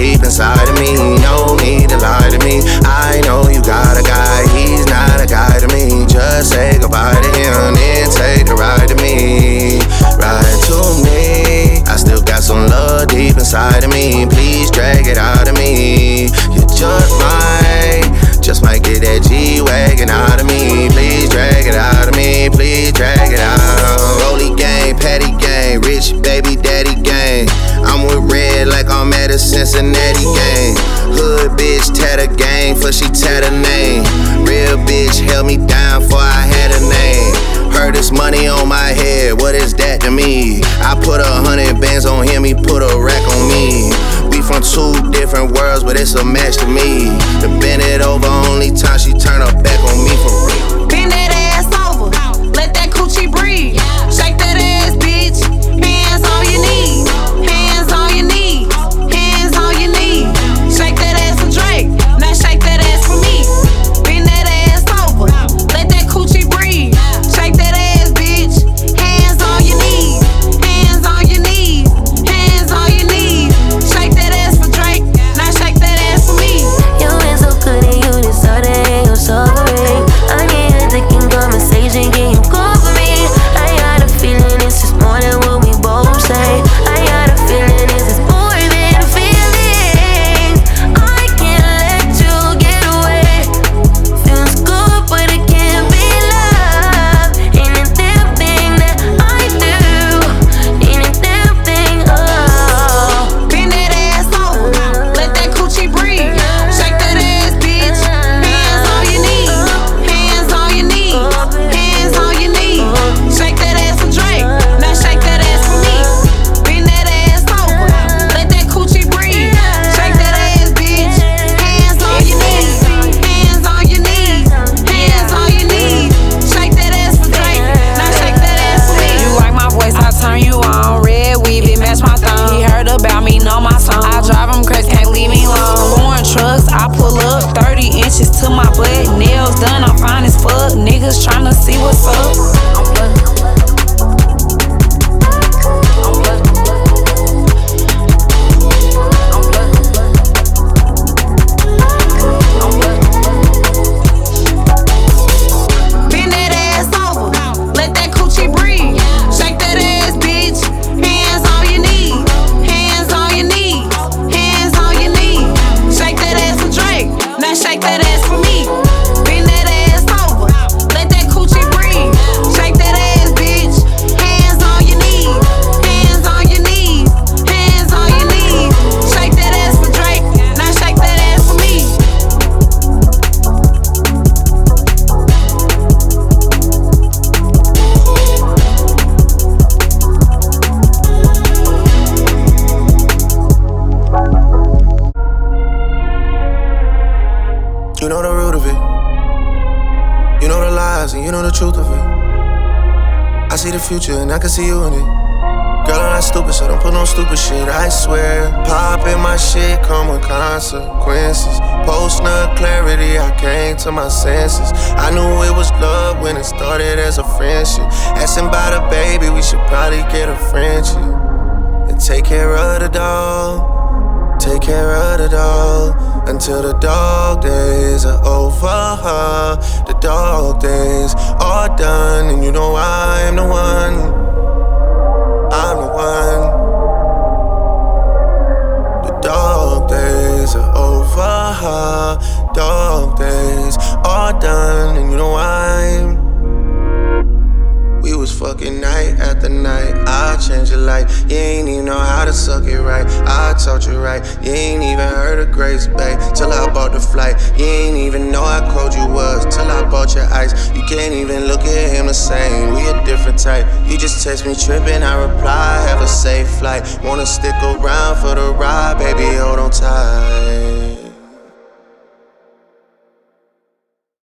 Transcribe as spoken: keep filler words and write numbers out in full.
deep inside of me. No need to lie to me. I know you got a guy, he's not a guy to me. Just say goodbye to him, then take a ride to me. Ride to me. I still got some love deep inside of me. Please drag it out of me. You just might, just might get that G-Wagon out of me. Please drag it out of me. Please drag it out. Rolly gang, Patty gang, rich baby daddy gang. I'm with Red like I'm at a Cincinnati gang. Hood bitch tatter gang, for she tat her name. Real bitch held me down for I had a name. Heard this money on my head, what is that to me? I put a hundred bands on him, he put a rack on me. We from two different worlds, but it's a match to me. To bend it over, only time she turn her back on me for real. Bend that ass over, let that coochie breathe. Shake that ass, bitch, hands on your knees. Hands on your knees, hands on your knees. Shake that ass for Drake, now shake that ass for me. Bend that ass over, let that coochie breathe. Shake that ass, bitch, hands on your knees. Hands on your knees, hands on your knees. Shake that ass for Drake, now shake that ass for me. You ain't so good and you deserve it and you're suffering. I need a thinking conversation, can you call for me? I got a feeling it's just more than what we both say. I got a feeling it's just more than feelings. I can't let you get away. Feels good but it can't be love. Ain't a damn thing that I do. Ain't a damn thing, oh. Bend that ass over, let that coochie breathe. Shake that ass, bitch, hands on your knees. Hands on your knees, hands on your knees. Shake that ass for Drake, now shake that ass for me. Bend that ass over, let that coochie breathe. Shake that ass, bitch, hands on your knees. Hands on your knees, hands on your knees. Shake that ass for Drake, now shake that ass for me. You like my voice, I turn you on. Red weave, it match my thumb. He heard about me, know my song. I drive him crazy, can't leave me alone. Foreign trucks, I pull up thirty inches to my butt. Nails done, I'm fine as fuck. Niggas tryna see what's up. I'm blood. I'm blood. I'm blood. I'm blood. Bend that ass over, let that coochie breathe. Shake that ass, bitch, hands on your knees. Hands on your knees, hands on your knees. Shake that ass for Drake, now shake that ass for me. Bend that ass over, let that coochie breathe. Shake that ass, bitch, hands on your knees. Hands on your knees, hands on your knees. Shake that ass for Drake, now shake that ass for me. You know the root of it. You know the lies and you know the truth of it. I see the future and I can see you in it. Girl, I'm not stupid, so don't put no stupid shit, I swear. Poppin' my shit come with consequences. Post-nut clarity, I came to my senses. I knew it was love when it started as a friendship. Asking about a baby, we should probably get a friendship. And take care of the dog. Take care of the dog until the dog days are over. The dog days are done, and you know I'm the one. I'm the one. The dog days are over. Dog days are done, and you know I'm. We was fucking night after night. I changed your life. You ain't even know how to suck it right. I taught you right. You ain't even heard of Grace Bay till I bought the flight. You ain't even know how cold you was till I bought your ice. You can't even look at him the same. We a different type. You just text me tripping, I reply, have a safe flight. Wanna stick around for the ride, baby,